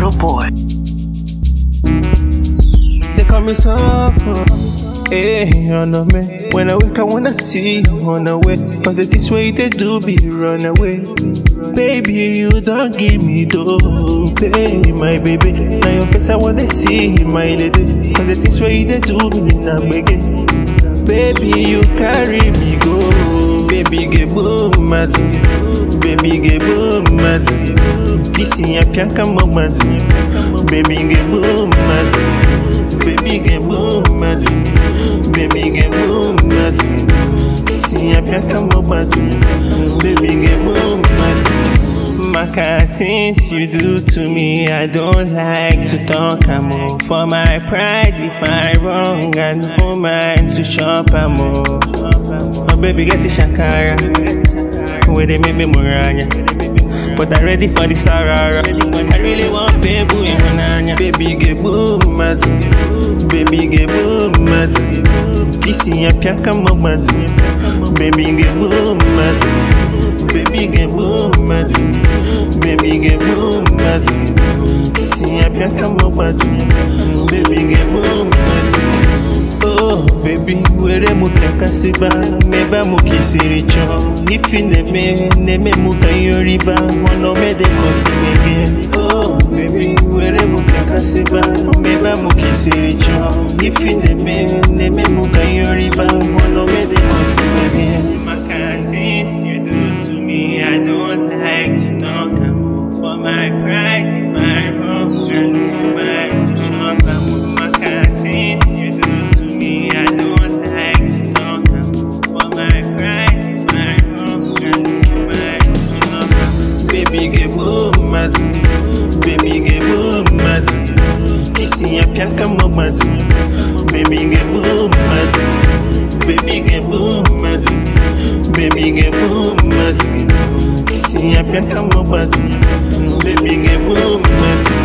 Little boy. They call me Suffer. Hey, on the me. When I wake, I wanna see you on the way. Cause the things way they do be run away. Baby, you don't give me dope. Hey, my baby. Now your face I wanna see, my lady. Cause the things way they do me not begin. Baby, you carry me go. Baby, get boom, mati. Baby, get boom, mati. Kissing ya pianka mamazi. Baby, get boom, mati. Baby, get boom, mati. Baby, get boom, mati. Kissing ya pianka mamazi. Baby, get boom, mati. My kind of things you do to me, I don't like to talk. I'm all for my pride. If I'm wrong, I don't mind to shop. I'm all. Oh baby, get the shakara. Where they make me muranya. But I'm ready for the sarara. I really want baby in Mananya. Baby, get boom, mati. Baby, get boom, mati. Kissing ya pianka mamazi. Baby, get boom, mati. Baby, get boom, mati. Baby, get boom, mati. Kissing ya pianka mamazi. Baby, get boom, mati. Oh, baby, where muka kasiba, meba mukisiri cho. If you neme muka yoriba, mono me de kosi. Oh, baby, where muka kasiba, meba mukisiri cho. If you neme muka yoriba, mono me de kosi. My kind of things you do to me, I don't like to talk. I'm for my pride. If I'm wrong, I don't mind to shop. I'm my kind of things you do to me, I don't like to talk. I'm for my pride. If I'm wrong, I don't mind to shop. Baby, get boom, mati. Baby, get boom, mati. Kissing ya pianka mamazi. Baby, get boom, mati. Baby, get boom, mati. Baby, get boom, mati. Kissing ya pianka mamazi. Baby, get boom, mati.